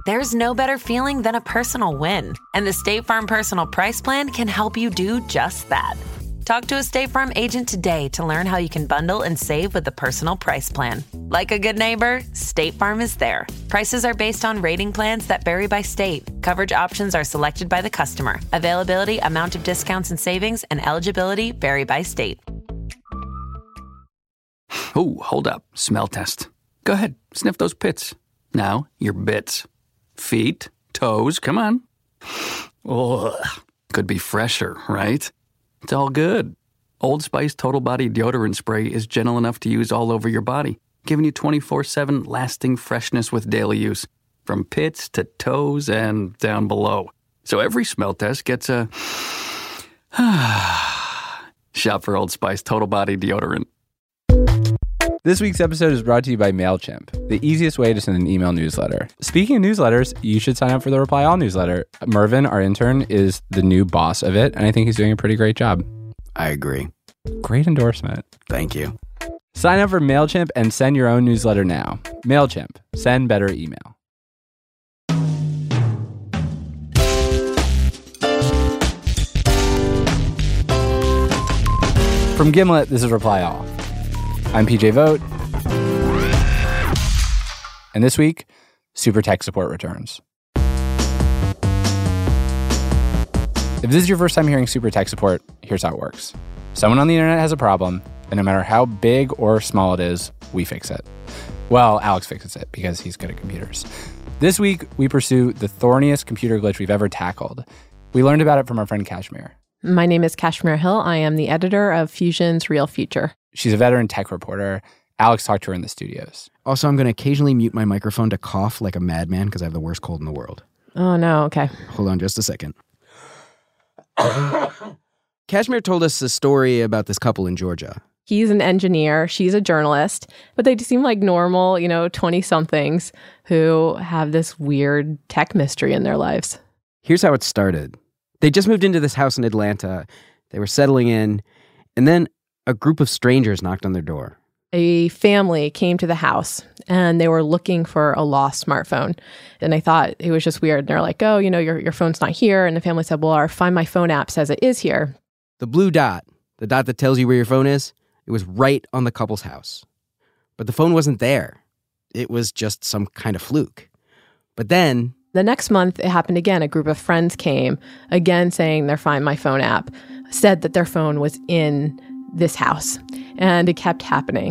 There's no better feeling than a personal win. And the State Farm Personal Price Plan can help you do just that. Talk to a State Farm agent today to learn how you can bundle and save with the Personal Price Plan. Like a good neighbor, State Farm is there. Prices are based on rating plans that vary by state. Coverage options are selected by the customer. Availability, amount of discounts and savings, and eligibility vary by state. Oh, hold up. Smell test. Go ahead. Sniff those pits. Now, your bits. Feet, toes, come on. Ugh. Could be fresher, right? It's all good. Old Spice Total Body Deodorant Spray is gentle enough to use all over your body, giving you 24/7 lasting freshness with daily use, from pits to toes and down below. So every smell test gets a shop for Old Spice Total Body Deodorant. This week's episode is brought to you by MailChimp, the easiest way to send an email newsletter. Speaking of newsletters, you should sign up for the Reply All newsletter. Mervin, our intern, is the new boss of it, and I think he's doing a pretty great job. I agree. Great endorsement. Thank you. Sign up for MailChimp and send your own newsletter now. MailChimp. Send better email. From Gimlet, this is Reply All. I'm PJ Vogt. And this week, Super Tech Support returns. If this is your first time hearing Super Tech Support, here's how it works. Someone on the internet has a problem, and no matter how big or small it is, we fix it. Well, Alex fixes it because he's good at computers. This week, we pursue the thorniest computer glitch we've ever tackled. We learned about it from our friend Kashmir. My name is Kashmir Hill. I am the editor of Fusion's Real Future. She's a veteran tech reporter. Alex talked to her in the studios. Also, I'm going to occasionally mute my microphone to cough like a madman because I have the worst cold in the world. Oh, no. Okay. Hold on just a second. Kashmir told us a story about this couple in Georgia. He's an engineer. She's a journalist. But they seem like normal, 20-somethings who have this weird tech mystery in their lives. Here's how it started. They just moved into this house in Atlanta. They were settling in. And then a group of strangers knocked on their door. A family came to the house and they were looking for a lost smartphone. And I thought it was just weird. And they're like, oh, your phone's not here. And the family said, well, our Find My Phone app says it is here. The blue dot, the dot that tells you where your phone is, it was right on the couple's house. But the phone wasn't there. It was just some kind of fluke. But then the next month, it happened again. A group of friends came, again saying their Find My Phone app said that their phone was in this house. And it kept happening.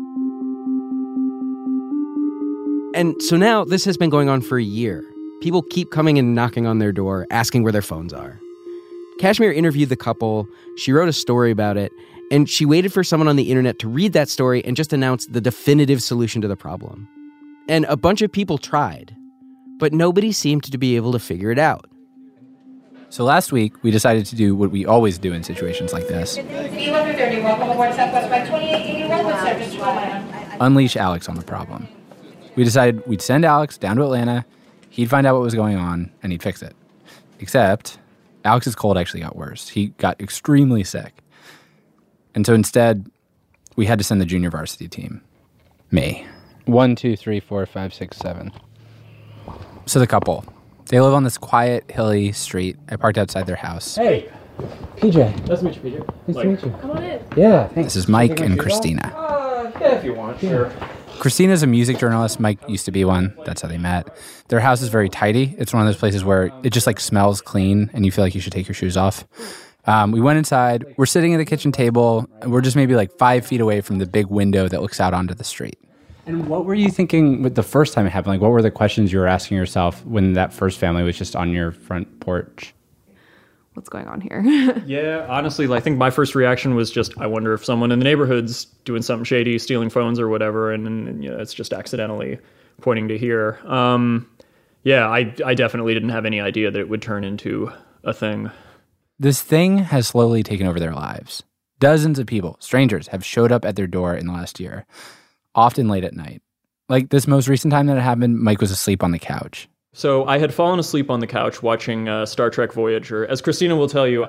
And so now this has been going on for a year. People keep coming and knocking on their door, asking where their phones are. Kashmir interviewed the couple. She wrote a story about it. And she waited for someone on the internet to read that story and just announce the definitive solution to the problem. And a bunch of people tried. But nobody seemed to be able to figure it out. So last week, we decided to do what we always do in situations like this. Unleash Alex on the problem. We decided we'd send Alex down to Atlanta, he'd find out what was going on, and he'd fix it. Except, Alex's cold actually got worse. He got extremely sick. And so instead, we had to send the junior varsity team. Me. 1, 2, 3, 4, 5, 6, 7. So the couple. They live on this quiet, hilly street. I parked outside their house. Hey, PJ. Nice to meet you, PJ. Nice to meet you. Come on in. Yeah, thanks. This is Mike and Christina. Yeah, if you want, sure. Christina's a music journalist. Mike used to be one. That's how they met. Their house is very tidy. It's one of those places where it just smells clean and you feel like you should take your shoes off. We went inside. We're sitting at the kitchen table. And we're just maybe 5 feet away from the big window that looks out onto the street. And what were you thinking with the first time it happened? What were the questions you were asking yourself when that first family was just on your front porch? What's going on here? Yeah, honestly, I think my first reaction was just, I wonder if someone in the neighborhood's doing something shady, stealing phones or whatever, and it's just accidentally pointing to here. Yeah, I definitely didn't have any idea that it would turn into a thing. This thing has slowly taken over their lives. Dozens of people, strangers, have showed up at their door in the last year, often late at night. Like this most recent time that it happened, Mike was asleep on the couch. So I had fallen asleep on the couch watching Star Trek Voyager. As Christina will tell you,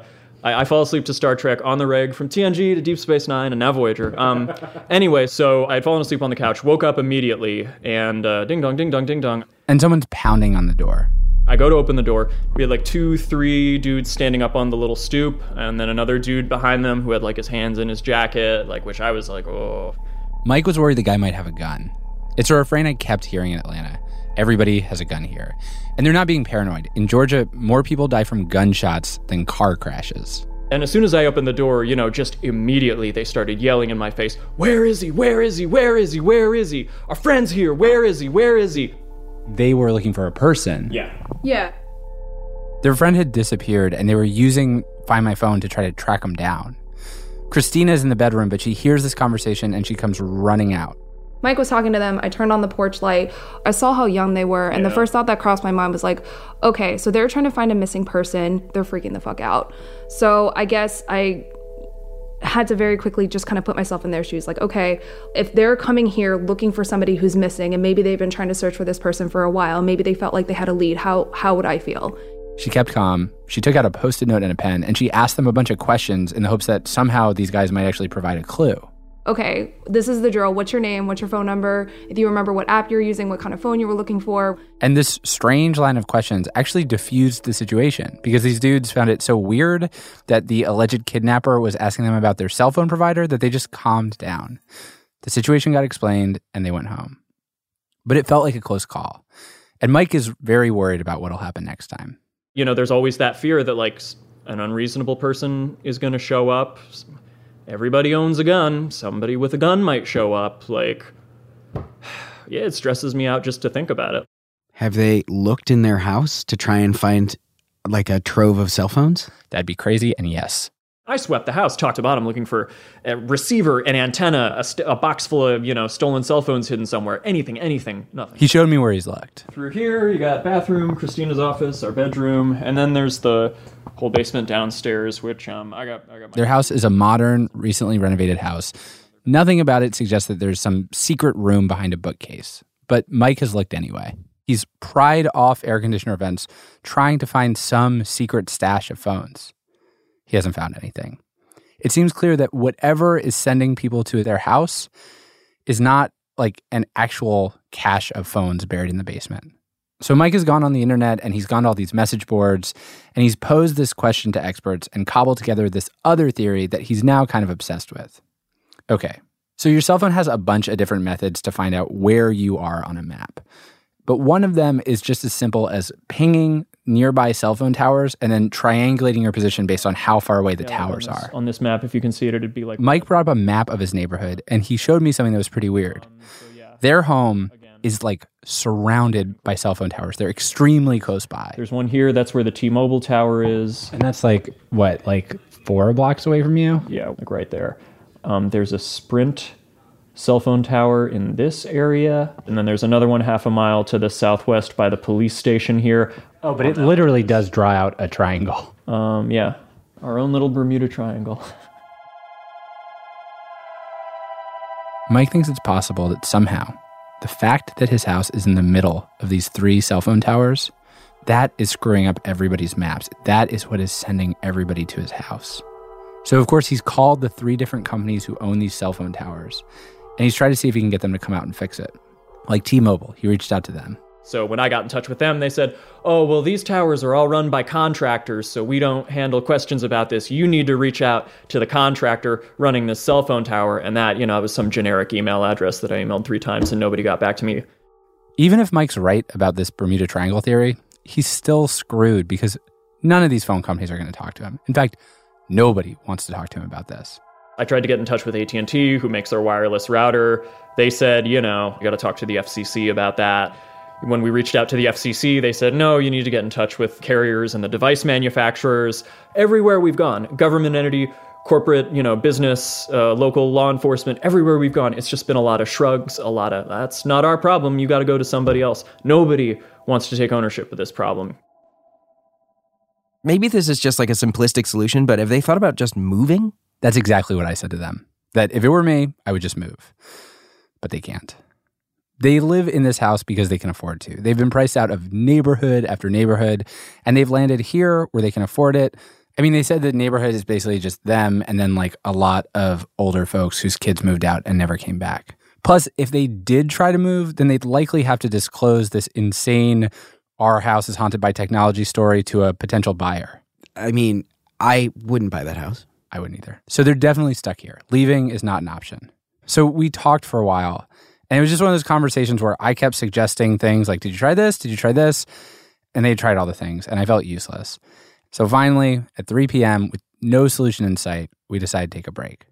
I fall asleep to Star Trek on the reg from TNG to Deep Space Nine and now Voyager. Anyway, so I'd fallen asleep on the couch, woke up immediately, and ding dong, ding dong, ding dong. And someone's pounding on the door. I go to open the door. We had like 2-3 dudes standing up on the little stoop, and then another dude behind them who had like his hands in his jacket, like, which I was like, oh. Mike was worried the guy might have a gun. It's a refrain I kept hearing in Atlanta. Everybody has a gun here. And they're not being paranoid. In Georgia, more people die from gunshots than car crashes. And as soon as I opened the door, just immediately they started yelling in my face, "Where is he? Where is he? Where is he? Where is he? Our friend's here. Where is he? Where is he?" They were looking for a person. Yeah. Their friend had disappeared, and they were using Find My Phone to try to track him down. Christina's in the bedroom, but she hears this conversation, and she comes running out. Mike was talking to them. I turned on the porch light. I saw how young they were. And the first thought that crossed my mind was like, okay, so they're trying to find a missing person. They're freaking the fuck out. So I guess I had to very quickly just kind of put myself in their shoes. Like, okay, if they're coming here looking for somebody who's missing and maybe they've been trying to search for this person for a while, maybe they felt like they had a lead, how would I feel? She kept calm. She took out a Post-it note and a pen, and she asked them a bunch of questions in the hopes that somehow these guys might actually provide a clue. Okay, this is the drill. What's your name? What's your phone number? If you remember what app you're using, what kind of phone you were looking for. And this strange line of questions actually diffused the situation because these dudes found it so weird that the alleged kidnapper was asking them about their cell phone provider that they just calmed down. The situation got explained and they went home. But it felt like a close call. And Mike is very worried about what'll happen next time. There's always that fear that like an unreasonable person is going to show up. Everybody owns a gun. Somebody with a gun might show up. Like, yeah, it stresses me out just to think about it. Have they looked in their house to try and find like a trove of cell phones? That'd be crazy, and yes. I swept the house top to bottom looking for a receiver, an antenna, a box full of, stolen cell phones hidden somewhere. Anything, nothing. He showed me where he's looked. Through here, you got bathroom, Christina's office, our bedroom, and then there's the whole basement downstairs, which I got my... Their house is a modern, recently renovated house. Nothing about it suggests that there's some secret room behind a bookcase. But Mike has looked anyway. He's pried off air conditioner vents, trying to find some secret stash of phones. He hasn't found anything. It seems clear that whatever is sending people to their house is not like an actual cache of phones buried in the basement. So Mike has gone on the internet and he's gone to all these message boards and he's posed this question to experts and cobbled together this other theory that he's now kind of obsessed with. Okay, so your cell phone has a bunch of different methods to find out where you are on a map. But one of them is just as simple as pinging nearby cell phone towers and then triangulating your position based on how far away the towers are. On this map, if you can see it, it'd be like... Mike brought up a map of his neighborhood and he showed me something that was pretty weird. Their home is like surrounded by cell phone towers. They're extremely close by. There's one here. That's where the T-Mobile tower is. And that's like, what, like 4 blocks away from you? Yeah, like right there. There's a Sprint cell phone tower in this area. And then there's another one half a mile to the southwest by the police station here. Oh, but it literally does draw out a triangle. Yeah, our own little Bermuda Triangle. Mike thinks it's possible that somehow the fact that his house is in the middle of these 3 cell phone towers, that is screwing up everybody's maps. That is what is sending everybody to his house. So, of course, he's called the 3 different companies who own these cell phone towers, and he's tried to see if he can get them to come out and fix it. Like T-Mobile, he reached out to them. So when I got in touch with them, they said, oh, well, these towers are all run by contractors, so we don't handle questions about this. You need to reach out to the contractor running this cell phone tower. And that, it was some generic email address that I emailed 3 times and nobody got back to me. Even if Mike's right about this Bermuda Triangle theory, he's still screwed because none of these phone companies are going to talk to him. In fact, nobody wants to talk to him about this. I tried to get in touch with AT&T, who makes their wireless router. They said, you got to talk to the FCC about that. When we reached out to the FCC, they said, no, you need to get in touch with carriers and the device manufacturers. Everywhere we've gone, government entity, corporate, business, local law enforcement, everywhere we've gone, it's just been a lot of shrugs, a lot of, that's not our problem, you got to go to somebody else. Nobody wants to take ownership of this problem. Maybe this is just like a simplistic solution, but have they thought about just moving? That's exactly what I said to them. That if it were me, I would just move. But they can't. They live in this house because they can afford to. They've been priced out of neighborhood after neighborhood, and they've landed here where they can afford it I mean, they said the neighborhood is basically just them and then like a lot of older folks whose kids moved out and never came back. Plus, if they did try to move, then they'd likely have to disclose this insane "our house is haunted by technology" story to a potential buyer. I mean, I wouldn't buy that house. I wouldn't either. So they're definitely stuck here. Leaving is not an option. So we talked for a while, and it was just one of those conversations where I kept suggesting things like, did you try this? Did you try this? And they tried all the things, and I felt useless. So finally, at 3 p.m., with no solution in sight, we decided to take a break.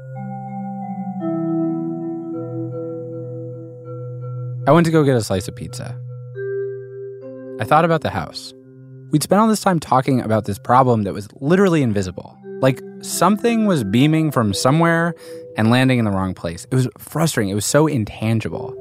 I went to go get a slice of pizza. I thought about the house. We'd spent all this time talking about this problem that was literally invisible. Like something was beaming from somewhere and landing in the wrong place. It was frustrating. It was so intangible.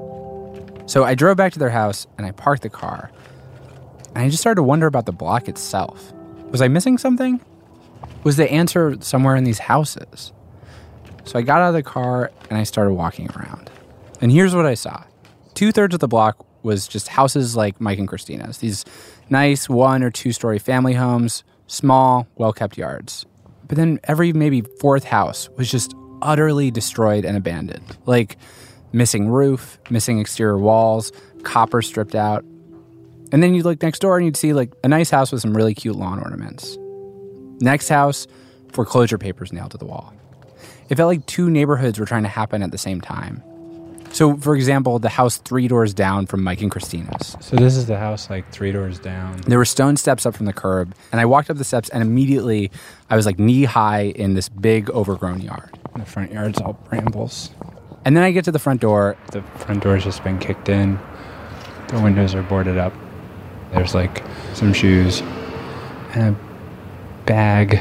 So I drove back to their house and I parked the car. And I just started to wonder about the block itself. Was I missing something? Was the answer somewhere in these houses? So I got out of the car and I started walking around. And here's what I saw. 2/3 of the block was just houses like Mike and Christina's. These nice 1- or 2-story family homes, small, well-kept yards. But then every maybe 4th house was just utterly destroyed and abandoned. Like missing roof, missing exterior walls, copper stripped out. And then you'd look next door and you'd see like a nice house with some really cute lawn ornaments. Next house, foreclosure papers nailed to the wall. It felt like 2 neighborhoods were trying to happen at the same time. So, for example, the house 3 doors down from Mike and Christina's. So this is the house like 3 doors down. There were stone steps up from the curb, and I walked up the steps, and immediately I was like knee-high in this big overgrown yard. The front yard's all brambles. And then I get to the front door. The front door's just been kicked in. The windows are boarded up. There's like some shoes and a bag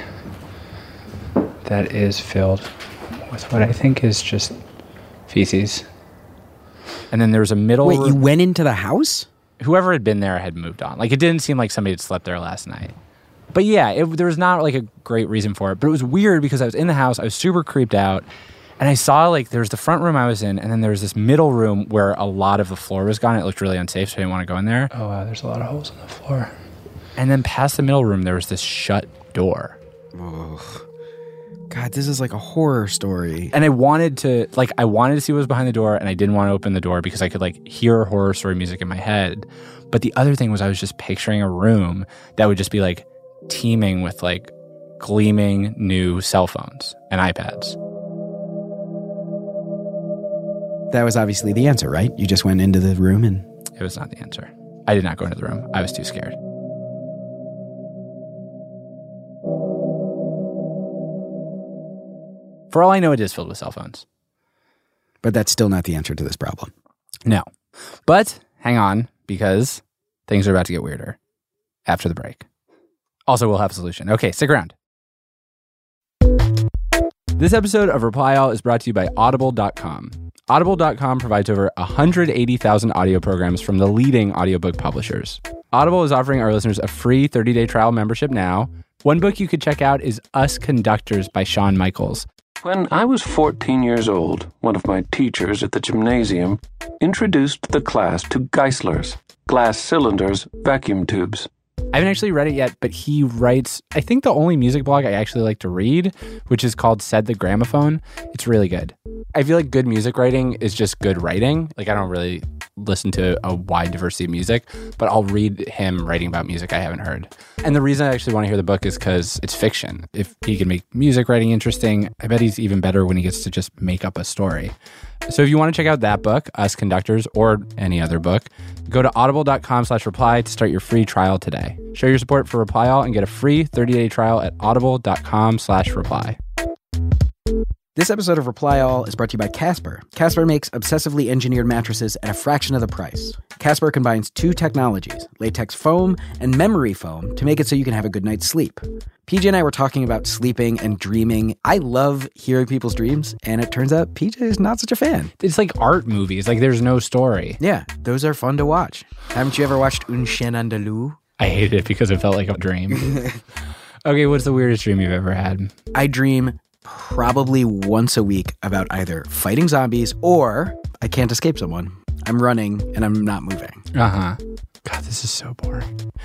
that is filled with what I think is just feces. And then there was a middle Wait, room. you went into the house? Whoever had been there had moved on. Like, it didn't seem like somebody had slept there last night. But yeah, there was not like a great reason for it. But it was weird because I was in the house. I was super creeped out. And I saw like there was the front room I was in. And then there was this middle room where a lot of the floor was gone. It looked really unsafe, so I didn't want to go in there. Oh, wow, there's a lot of holes in the floor. And then past the middle room, there was this shut door. Oh, God, this is like a horror story. And I wanted to see what was behind the door, and I didn't want to open the door because I could like hear horror story music in my head. But the other thing was I was just picturing a room that would just be like teeming with like gleaming new cell phones and iPads. That was obviously the answer, right? You just went into the room and... It was not the answer. I did not go into the room. I was too scared. For all I know, it is filled with cell phones. But that's still not the answer to this problem. No. But hang on, because things are about to get weirder after the break. Also, we'll have a solution. Okay, stick around. This episode of Reply All is brought to you by Audible.com. Audible.com provides over 180,000 audio programs from the leading audiobook publishers. Audible is offering our listeners a free 30-day trial membership now. One book you could check out is Us Conductors by Shawn Michaels. When I was 14 years old, one of my teachers at the gymnasium introduced the class to Geisler's, glass cylinders, vacuum tubes. I haven't actually read it yet, but he writes, I think, the only music blog I actually like to read, which is called Said the Gramophone. It's really good. I feel like good music writing is just good writing. Like, I don't really listen to a wide diversity of music, but I'll read him writing about music I haven't heard. And the reason I actually want to hear the book is because it's fiction. If he can make music writing interesting, I bet he's even better when he gets to just make up a story. So if you want to check out that book, Us Conductors, or any other book, go to audible.com/reply to start your free trial today. Show your support for Reply All and get a free 30-day trial at audible.com/reply. This episode of Reply All is brought to you by Casper. Casper makes obsessively engineered mattresses at a fraction of the price. Casper combines 2 technologies, latex foam and memory foam, to make it so you can have a good night's sleep. PJ and I were talking about sleeping and dreaming. I love hearing people's dreams, and it turns out PJ is not such a fan. It's like art movies. Like, there's no story. Yeah, those are fun to watch. Haven't you ever watched Un Chien Andalou? I hated it because it felt like a dream. Okay, what's the weirdest dream you've ever had? I dream probably once a week about either fighting zombies or I can't escape someone. I'm running and I'm not moving. Uh-huh. God, this is so boring.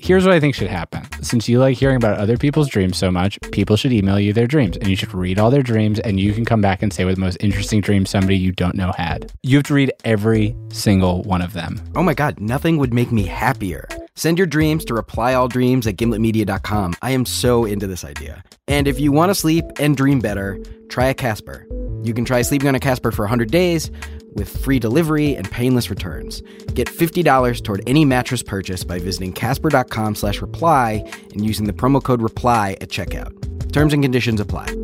Here's what I think should happen. Since you like hearing about other people's dreams so much, people should email you their dreams, and you should read all their dreams, and you can come back and say what the most interesting dream somebody you don't know had. You have to read every single one of them. Oh my God, nothing would make me happier. Send your dreams to replyalldreams@gimletmedia.com. I am so into this idea. And if you want to sleep and dream better, try a Casper. You can try sleeping on a Casper for 100 days with free delivery and painless returns. Get $50 toward any mattress purchase by visiting casper.com/reply and using the promo code REPLY at checkout. Terms and conditions apply.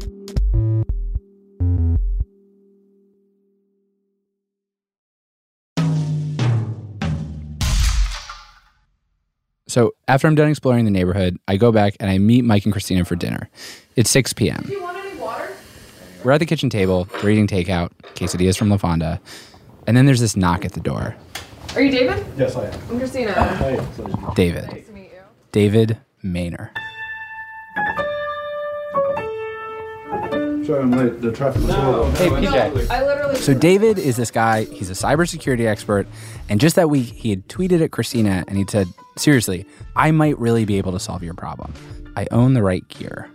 So after I'm done exploring the neighborhood, I go back and I meet Mike and Christina for dinner. It's 6 p.m. Do you want any water? We're at the kitchen table, we're eating takeout, quesadillas from La Fonda, and then there's this knock at the door. Are you David? Yes, I am. I'm Christina. Hey. David. Nice to meet you. David Maynor. Sorry, I'm late. The traffic was horrible. Hey, PJ. I literally. So David is this guy, he's a cybersecurity expert, and just that week he had tweeted at Christina and he said, seriously, I might really be able to solve your problem. I own the right gear.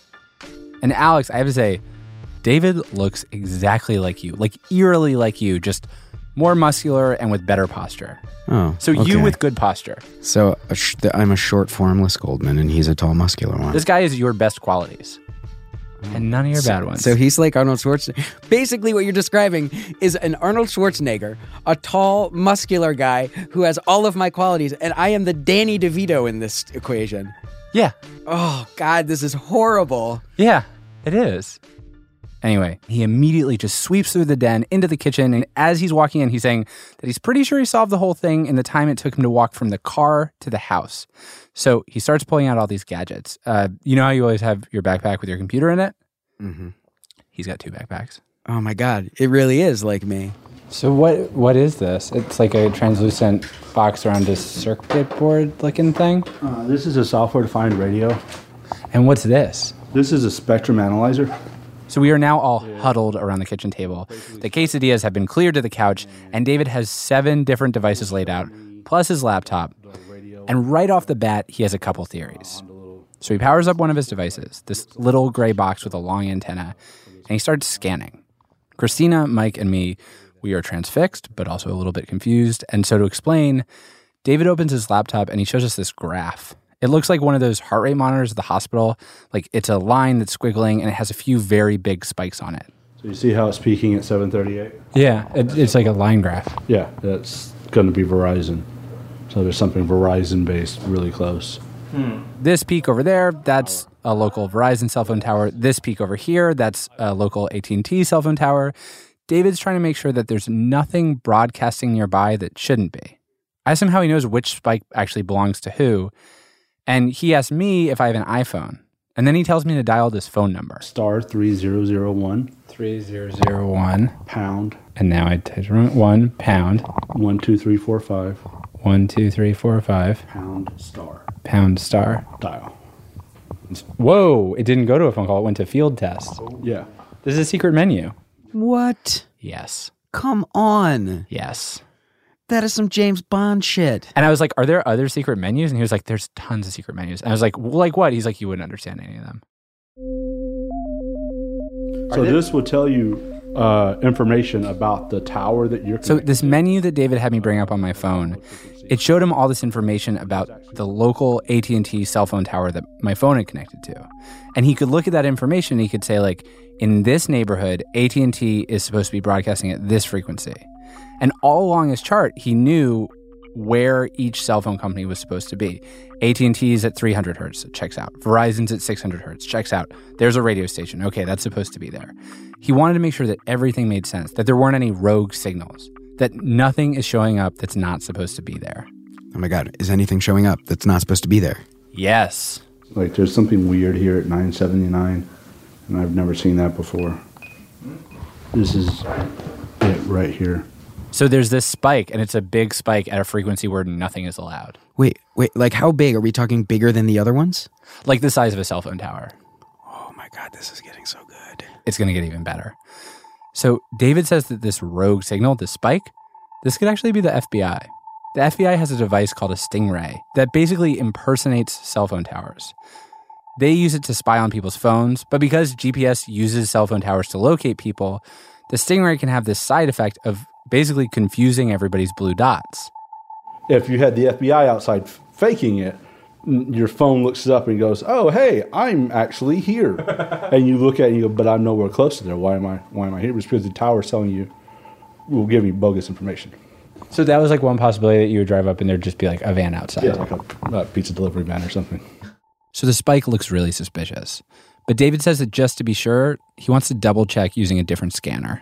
And Alex, I have to say, David looks exactly like you, like eerily like you, just more muscular and with better posture. Oh, So you with good posture. So I'm a short, formless Goldman, and he's a tall, muscular one. This guy is your best qualities. And none of your bad ones. So he's like Arnold Schwarzenegger. Basically, what you're describing is an Arnold Schwarzenegger, a tall, muscular guy who has all of my qualities, and I am the Danny DeVito in this equation. Yeah. Oh, God, this is horrible. Yeah, it is. Anyway, he immediately just sweeps through the den into the kitchen, and as he's walking in, he's saying that he's pretty sure he solved the whole thing in the time it took him to walk from the car to the house. So he starts pulling out all these gadgets. You know how you always have your backpack with your computer in it? Mm-hmm. He's got 2 backpacks. Oh, my God. It really is like me. So what is this? It's like a translucent box around a circuit board looking thing? This is a software-defined radio. And what's this? This is a spectrum analyzer. So we are now all huddled around the kitchen table. The quesadillas have been cleared to the couch, and David has 7 different devices laid out, plus his laptop. And right off the bat, he has a couple theories. So he powers up one of his devices, this little gray box with a long antenna, and he starts scanning. Christina, Mike, and me, we are transfixed, but also a little bit confused. And so to explain, David opens his laptop and he shows us this graph. It looks like one of those heart rate monitors at the hospital. Like it's a line that's squiggling and it has a few very big spikes on it. So you see how it's peaking at 7:38? Yeah, it's like a line graph. Yeah, that's going to be Verizon. So there's something Verizon-based really close. This peak over there, that's a local Verizon cell phone tower. This peak over here, that's a local AT&T cell phone tower. David's trying to make sure that there's nothing broadcasting nearby that shouldn't be. I asked him how he knows which spike actually belongs to who, and he asked me if I have an iPhone. And then he tells me to dial this phone number. Star 3001. 3001. Pound. And now I type 1 pound. 12345. 12345. Pound star. Pound star. Dial. Whoa, it didn't go to a phone call. It went to field test. Yeah. This is a secret menu. What? Yes. Come on. Yes. That is some James Bond shit. And I was like, are there other secret menus? And he was like, there's tons of secret menus. And I was like, well, like what? He's like, you wouldn't understand any of them. So this will tell you information about the tower that you're So this menu that David had me bring up on my phone, it showed him all this information about the local AT&T cell phone tower that my phone had connected to. And he could look at that information and he could say, like, in this neighborhood, AT&T is supposed to be broadcasting at this frequency. And all along his chart, he knew where each cell phone company was supposed to be. AT&T is at 300 hertz, checks out. Verizon's at 600 hertz, checks out. There's a radio station. Okay, that's supposed to be there. He wanted to make sure that everything made sense, that there weren't any rogue signals, that nothing is showing up that's not supposed to be there. Oh my God, is anything showing up that's not supposed to be there? Yes. Like there's something weird here at 979, and I've never seen that before. This is it right here. So there's this spike, and it's a big spike at a frequency where nothing is allowed. Wait, like how big? Are we talking bigger than the other ones? Like the size of a cell phone tower. Oh my God, this is getting so good. It's going to get even better. So David says that this rogue signal, this spike, this could actually be the FBI. The FBI has a device called a Stingray that basically impersonates cell phone towers. They use it to spy on people's phones, but because GPS uses cell phone towers to locate people, the Stingray can have this side effect of basically confusing everybody's blue dots. If you had the FBI outside faking it, your phone looks up and goes, "Oh, hey, I'm actually here." And you look at it and you go, "But I'm nowhere close to there. Why am I here?" It's because the tower's telling you, will give you bogus information. So that was like one possibility, that you would drive up and there'd just be like a van outside. Yeah, like a pizza delivery van or something. So the spike looks really suspicious. But David says that just to be sure, he wants to double check using a different scanner.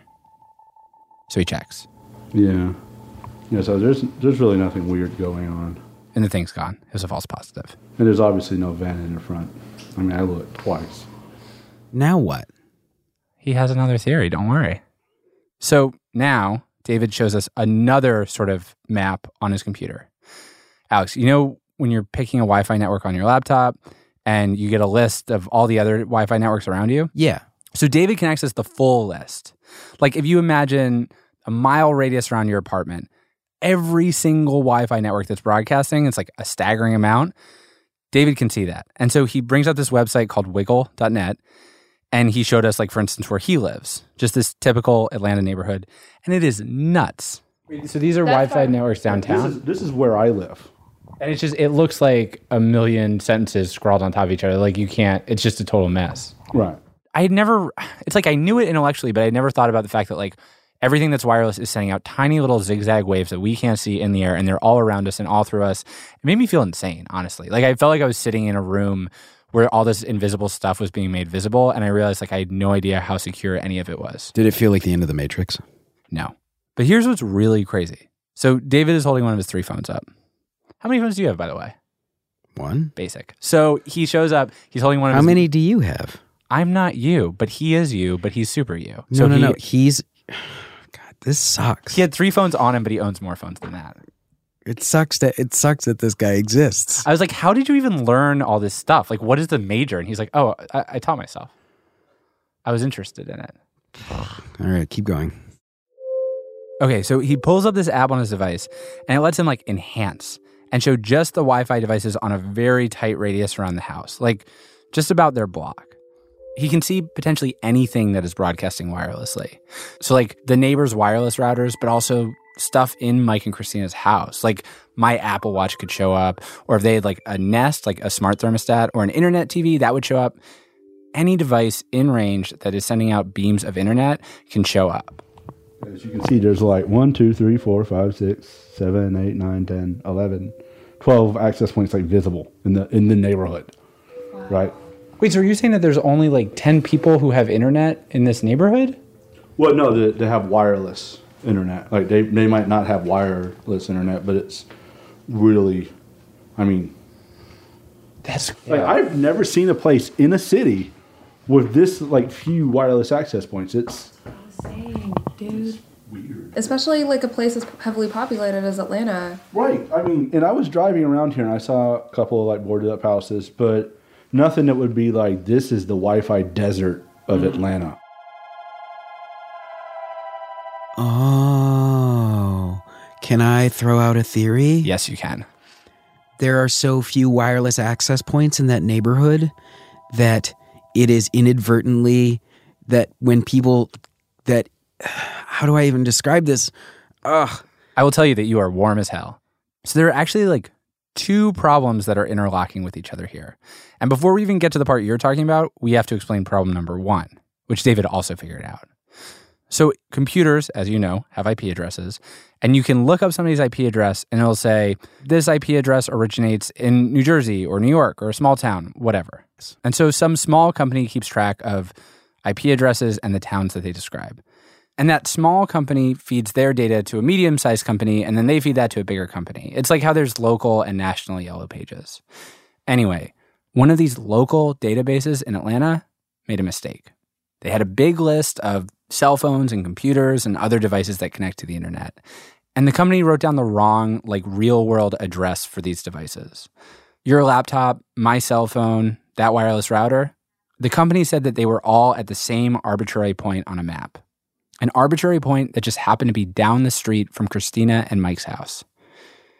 So he checks. Yeah. Yeah, so there's really nothing weird going on. And the thing's gone. It was a false positive. And there's obviously no van in the front. I mean, I looked twice. Now what? He has another theory, don't worry. So now David shows us another sort of map on his computer. Alex, you know when you're picking a Wi-Fi network on your laptop and you get a list of all the other Wi-Fi networks around you? Yeah. So David can access the full list. Like if you imagine a mile radius around your apartment, every single Wi-Fi network that's broadcasting, it's like a staggering amount. David can see that. And so he brings up this website called wiggle.net, and he showed us, like, for instance, where he lives, just this typical Atlanta neighborhood. And it is nuts. So these are Wi-Fi networks downtown? This is where I live. And it's just, it looks like a million sentences scrawled on top of each other. Like you can't, it's just a total mess. Right. I had never, it's like I knew it intellectually, but I never thought about the fact that like everything that's wireless is sending out tiny little zigzag waves that we can't see in the air, and they're all around us and all through us. It made me feel insane, honestly. Like I felt like I was sitting in a room where all this invisible stuff was being made visible, and I realized like I had no idea how secure any of it was. Did it feel like the end of the Matrix? No. But here's what's really crazy. So David is holding one of his 3 phones up. How many phones do you have, by the way? 1. Basic. So he shows up, he's holding one of How his... many do you have? I'm not you, but he is you, but he's super you. No. He's... God, this sucks. He had 3 phones on him, but he owns more phones than that. It sucks that this guy exists. I was like, how did you even learn all this stuff? Like, what is the major? And he's like, oh, I taught myself. I was interested in it. All right, keep going. Okay, so he pulls up this app on his device, and it lets him, like, enhance and show just the Wi-Fi devices on a very tight radius around the house, like, just about their block. He can see potentially anything that is broadcasting wirelessly. So, like, the neighbor's wireless routers, but also stuff in Mike and Christina's house. Like, my Apple Watch could show up, or if they had, like, a Nest, like a smart thermostat, or an internet TV, that would show up. Any device in range that is sending out beams of internet can show up. As you can see, there's like 1, 2, 3, 4, 5, 6, 7, 8, 9, 10, 11, 12 access points like visible in the neighborhood, right? Wait, so are you saying that there's only like 10 people who have internet in this neighborhood? Well, no, they have wireless internet. Like they might not have wireless internet, but it's really, I mean, that's like I've never seen a place in a city with this like few wireless access points. It's insane, dude. Weird. Especially like a place as heavily populated as Atlanta. Right. I mean, and I was driving around here and I saw a couple of like boarded up houses, but nothing that would be like, this is the Wi-Fi desert of Atlanta. Oh, can I throw out a theory? Yes, you can. There are so few wireless access points in that neighborhood that it is inadvertently that when people that, how do I even describe this? Ugh. I will tell you that you are warm as hell. So there are actually like 2 problems that are interlocking with each other here. And before we even get to the part you're talking about, we have to explain problem number 1, which David also figured out. So computers, as you know, have IP addresses, and you can look up somebody's IP address and it'll say, this IP address originates in New Jersey or New York or a small town, whatever. And so some small company keeps track of IP addresses and the towns that they describe. And that small company feeds their data to a medium-sized company, and then they feed that to a bigger company. It's like how there's local and national yellow pages. Anyway, one of these local databases in Atlanta made a mistake. They had a big list of cell phones and computers and other devices that connect to the internet. And the company wrote down the wrong, like, real-world address for these devices. Your laptop, my cell phone, that wireless router, the company said that they were all at the same arbitrary point on a map. An arbitrary point that just happened to be down the street from Christina and Mike's house.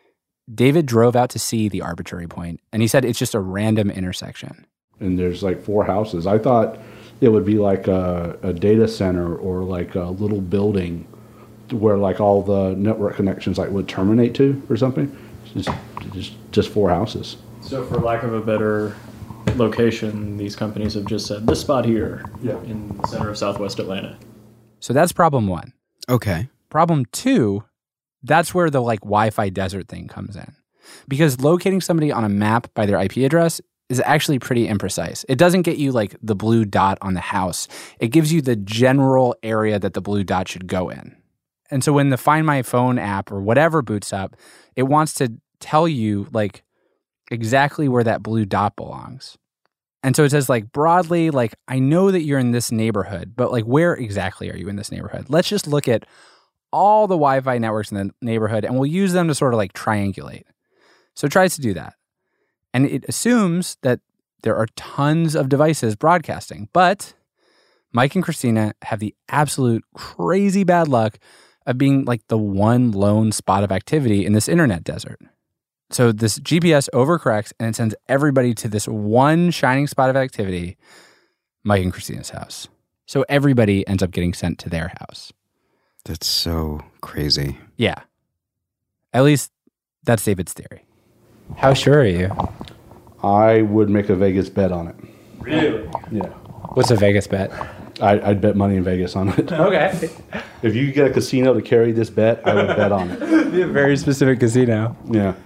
David drove out to see the arbitrary point, and he said it's just a random intersection. And there's like 4 houses. I thought it would be like a data center or like a little building where like all the network connections like would terminate to or something. Just 4 houses. So for lack of a better location, these companies have just said this spot here in the center of Southwest Atlanta. So that's problem 1. Okay. Problem 2, that's where the like Wi-Fi desert thing comes in. Because locating somebody on a map by their IP address is actually pretty imprecise. It doesn't get you like the blue dot on the house. It gives you the general area that the blue dot should go in. And so when the Find My Phone app or whatever boots up, it wants to tell you like exactly where that blue dot belongs. And so it says like broadly, like, I know that you're in this neighborhood, but like where exactly are you in this neighborhood? Let's just look at all the Wi-Fi networks in the neighborhood and we'll use them to sort of like triangulate. So it tries to do that. And it assumes that there are tons of devices broadcasting. But Mike and Christina have the absolute crazy bad luck of being like the one lone spot of activity in this internet desert. So this GPS overcorrects and it sends everybody to this one shining spot of activity, Mike and Christina's house. So everybody ends up getting sent to their house. That's so crazy. Yeah. At least that's David's theory. How sure are you? I would make a Vegas bet on it. Really? Yeah. What's a Vegas bet? I'd bet money in Vegas on it. Okay. If you could get a casino to carry this bet, I would bet on it. Be a very specific casino. Yeah.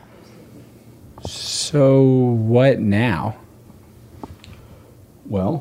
So what now? Well,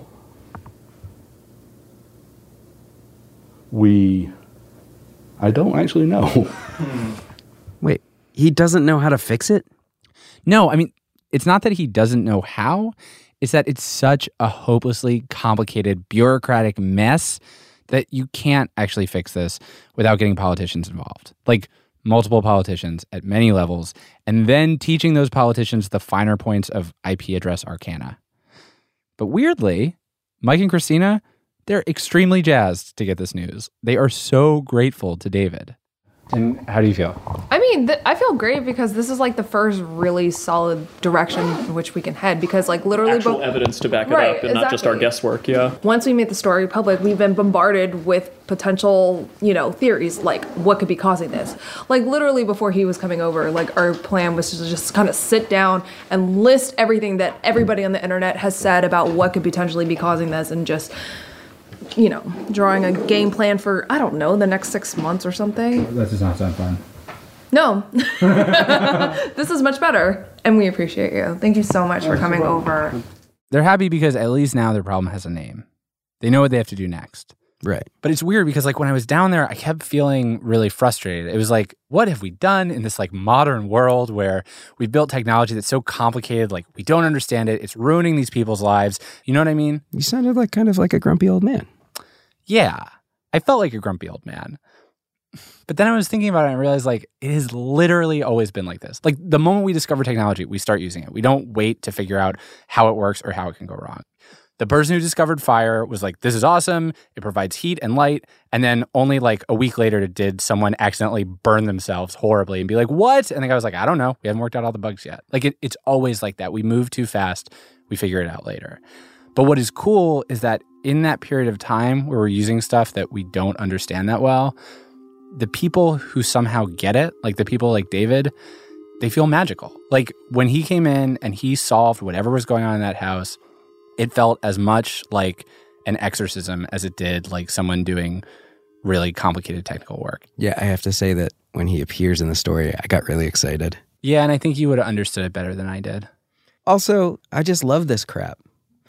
I don't actually know. Wait, he doesn't know how to fix it? No, I mean, it's not that he doesn't know how. It's that it's such a hopelessly complicated bureaucratic mess that you can't actually fix this without getting politicians involved. Like multiple politicians at many levels, and then teaching those politicians the finer points of IP address arcana. But weirdly, Mike and Christina, they're extremely jazzed to get this news. They are so grateful to David. And how do you feel? I mean, I feel great because this is like the first really solid direction in which we can head because like literally Actual evidence to back it up and not just our guesswork, yeah. Once we made the story public, we've been bombarded with potential, theories like what could be causing this. Like literally before he was coming over, like our plan was to just kind of sit down and list everything that everybody on the internet has said about what could potentially be causing this and just drawing a game plan for, I don't know, the next 6 months or something. That does not sound fun. No. This is much better. And we appreciate you. Thank you so much for coming over. They're happy because at least now their problem has a name. They know what they have to do next. Right. But it's weird because like when I was down there, I kept feeling really frustrated. It was like, what have we done in this like modern world where we've built technology that's so complicated, like we don't understand it. It's ruining these people's lives. You know what I mean? You sounded like kind of like a grumpy old man. Yeah. I felt like a grumpy old man. But then I was thinking about it and I realized like it has literally always been like this. Like the moment we discover technology, we start using it. We don't wait to figure out how it works or how it can go wrong. The person who discovered fire was like, this is awesome. It provides heat and light. And then only like a week later did someone accidentally burn themselves horribly and be like, what? And the guy was like, I don't know. We haven't worked out all the bugs yet. Like it's always like that. We move too fast. We figure it out later. But what is cool is that in that period of time where we're using stuff that we don't understand that well, the people who somehow get it, like the people like David, they feel magical. Like when he came in and he solved whatever was going on in that house, it felt as much like an exorcism as it did like someone doing really complicated technical work. Yeah, I have to say that when he appears in the story, I got really excited. Yeah, and I think you would have understood it better than I did. Also, I just love this crap.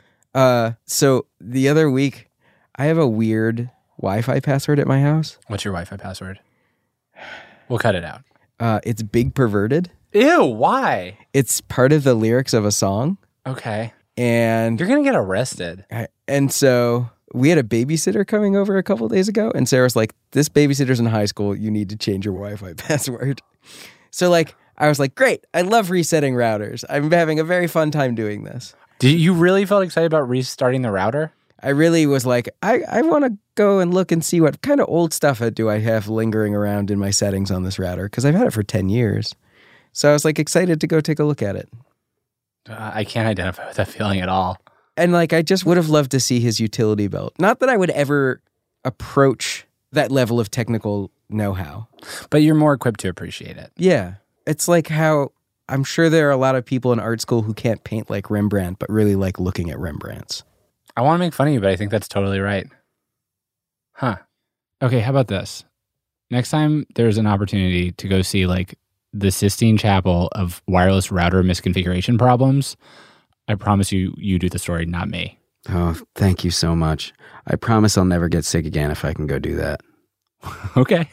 So the other week, I have a weird Wi-Fi password at my house. What's your Wi-Fi password? We'll cut it out. It's Big Perverted. Ew, why? It's part of the lyrics of a song. Okay. And you're going to get arrested. And so we had a babysitter coming over a couple of days ago, and Sarah's like, this babysitter's in high school. You need to change your Wi-Fi password. So like, I was like, great. I love resetting routers. I'm having a very fun time doing this. Did you really felt excited about restarting the router? I really was like, I want to go and look and see what kind of old stuff do I have lingering around in my settings on this router, because I've had it for 10 years. So I was like excited to go take a look at it. I can't identify with that feeling at all. And like, I just would have loved to see his utility belt. Not that I would ever approach that level of technical know-how. But you're more equipped to appreciate it. Yeah. It's like how I'm sure there are a lot of people in art school who can't paint like Rembrandt, but really like looking at Rembrandts. I want to make fun of you, but I think that's totally right. Huh. Okay, how about this? Next time there's an opportunity to go see like the Sistine Chapel of wireless router misconfiguration problems, I promise you do the story, not me. Oh, thank you so much. I promise I'll never get sick again if I can go do that. Okay.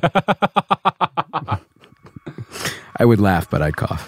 I would laugh, but I'd cough.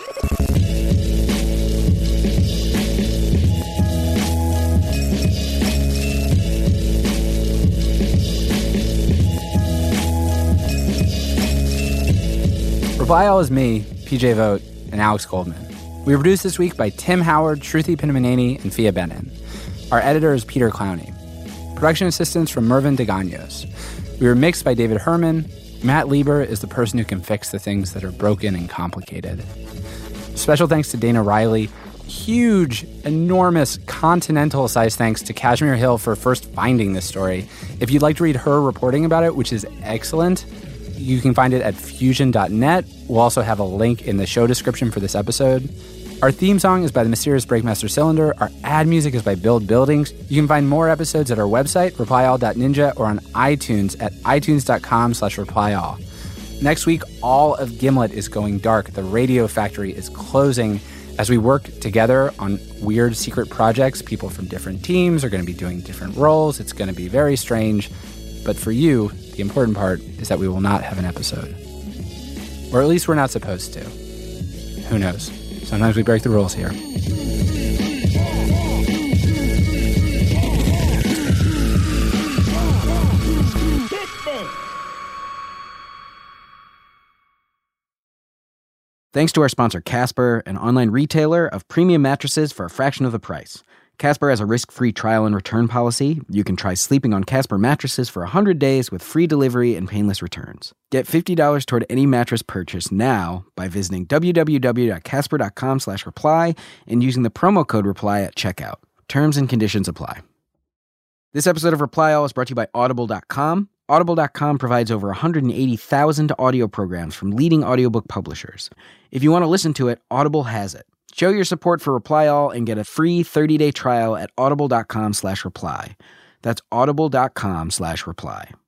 Reply All is me, PJ Vogt, and Alex Goldman. We were produced this week by Tim Howard, Shruti Pinamaneni, and Fia Benin. Our editor is Peter Clowney. Production assistance from Mervyn DeGaños. We were mixed by David Herman. Matt Lieber is the person who can fix the things that are broken and complicated. Special thanks to Dana Riley. Huge, enormous, continental-sized thanks to Kashmir Hill for first finding this story. If you'd like to read her reporting about it, which is excellent, you can find it at fusion.net. We'll also have a link in the show description for this episode. Our theme song is by the Mysterious Breakmaster Cylinder. Our ad music is by Build Buildings. You can find more episodes at our website, replyall.ninja, or on iTunes at itunes.com/replyall. Next week, all of Gimlet is going dark. The Radio Factory is closing. As we work together on weird secret projects, people from different teams are going to be doing different roles. It's going to be very strange. But for you, the important part is that we will not have an episode. Or at least we're not supposed to. Who knows? Sometimes we break the rules here. Thanks to our sponsor, Casper, an online retailer of premium mattresses for a fraction of the price. Casper has a risk-free trial and return policy. You can try sleeping on Casper mattresses for 100 days with free delivery and painless returns. Get $50 toward any mattress purchase now by visiting www.casper.com/reply and using the promo code REPLY at checkout. Terms and conditions apply. This episode of Reply All is brought to you by Audible.com. Audible.com provides over 180,000 audio programs from leading audiobook publishers. If you want to listen to it, Audible has it. Show your support for Reply All and get a free 30-day trial at audible.com/reply. That's audible.com/reply.